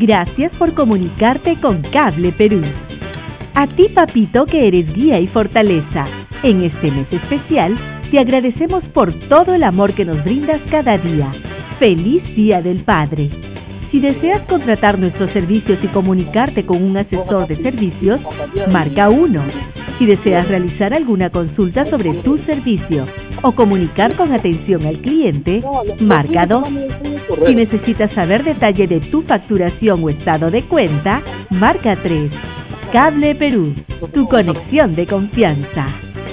Gracias por comunicarte con Cable Perú. A ti, papito, que eres guía y fortaleza. En este mes especial, te agradecemos por todo el amor que nos brindas cada día. ¡Feliz Día del Padre! Si deseas contratar nuestros servicios y comunicarte con un asesor de servicios, marca 1. Si deseas realizar alguna consulta sobre tu servicio o comunicar con atención al cliente, marca 2. Si necesitas saber detalle de tu facturación o estado de cuenta, marca 3. Cable Perú, tu conexión de confianza.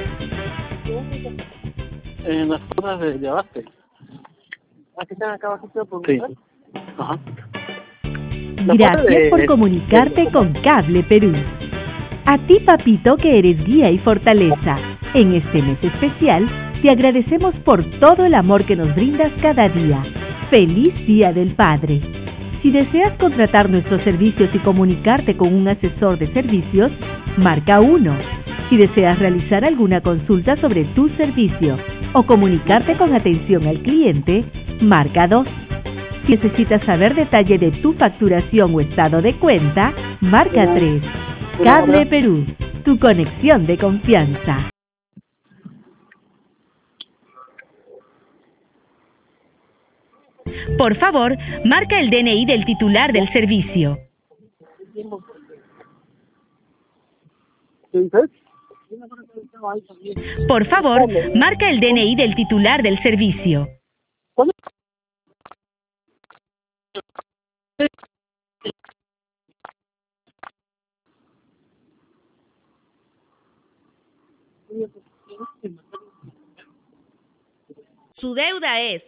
En las zonas de abaste. Aquí están acá abajo por Sí. Ajá. Gracias por comunicarte con Cable Perú. A ti, papito, que eres guía y fortaleza. En este mes especial, te agradecemos por todo el amor que nos brindas cada día. ¡Feliz Día del Padre! Si deseas contratar nuestros servicios y comunicarte con un asesor de servicios, marca 1. Si deseas realizar alguna consulta sobre tu servicio o comunicarte con atención al cliente, marca 2. Si necesitas saber detalle de tu facturación o estado de cuenta, marca 3. Cable Perú, tu conexión de confianza. Por favor, marca el DNI del titular del servicio. Por favor, marca el DNI del titular del servicio. Su deuda es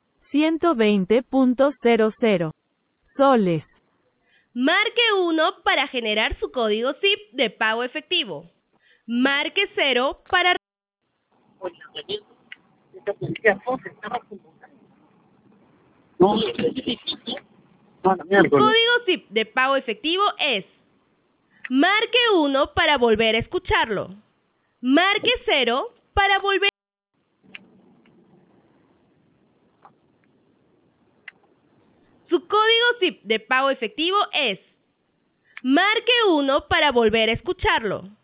120.00 soles. Marque 1 para generar su código SIP de pago efectivo. Marque 0 para... Su código SIP de pago efectivo es... Marque 1 para volver a escucharlo. Marque 0 para volver... Su código SIP de pago efectivo es... Marque 1 para volver a escucharlo.